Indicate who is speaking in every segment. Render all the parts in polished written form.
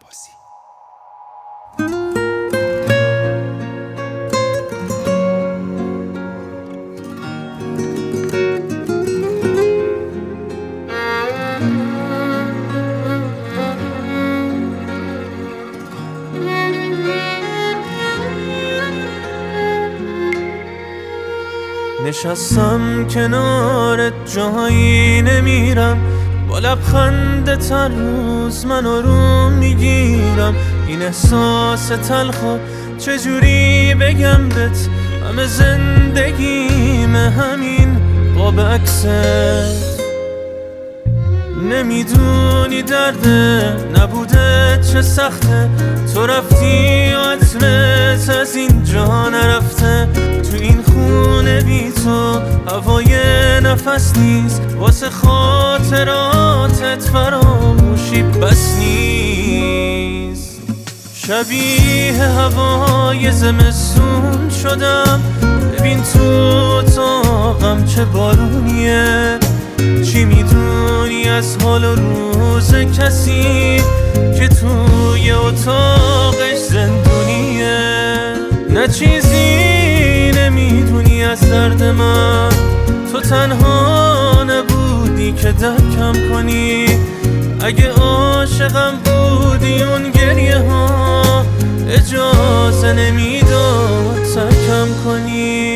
Speaker 1: عباسی.
Speaker 2: نشستم کنارت جایی نمیرم، با لبخندت هر روز من آروم میگیرم. این احساس تلخو چجوری بگم بهت، همه زندگیم همین قاب عکست. نمیدونی درده نبوده چه سخته، تو رفتی و عطرت از اینجا نرفته. تو این خونه بی تو هوای نفس نیست، واسه خاطراتت فراموشی بس نیست. شبیه هوای زمستون شدم، ببین تو اتاقم چه بارونیه. چی میدونی از حال و روز کسی که توی اتاقش زندونیه؟ نه چیزی نمیدونی از درد من، تو تنها نبودی که درکم کنی. اگه عاشقم بودی اون گریه ها اجازه نمیداد ترکم کنی.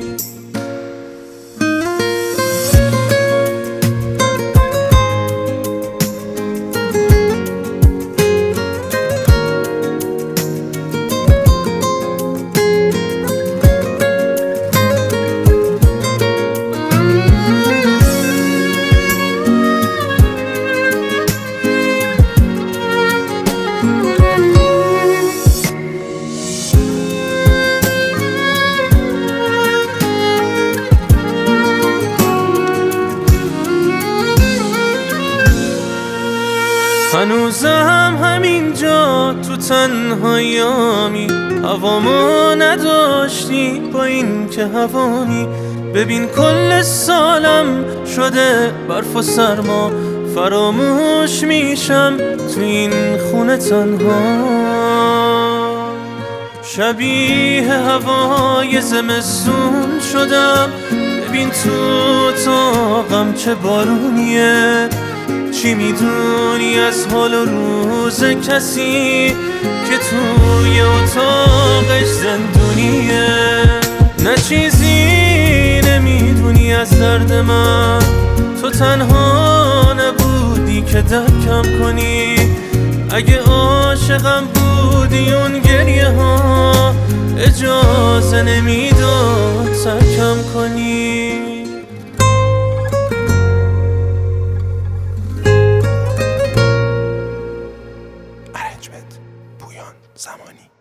Speaker 2: هنوزم همینجا تو تنهاییامی، هوامو نداشتی با این که هوانی. ببین کل سالم شده برف و سرما، فراموش میشم تو این خونه تنها. شبیه هوای زمستون شدم، ببین تو اتاقم چه بارونیه. چی میدونی از حال و روز کسی که توی اتاقش زندونیه؟ نه چیزی نمیدونی از درد من، تو تنها نبودی که درکم کنی. اگه عاشقم بودی اون گریه ها اجازه نمیداد ترکم کنی.
Speaker 1: پویان زمانی.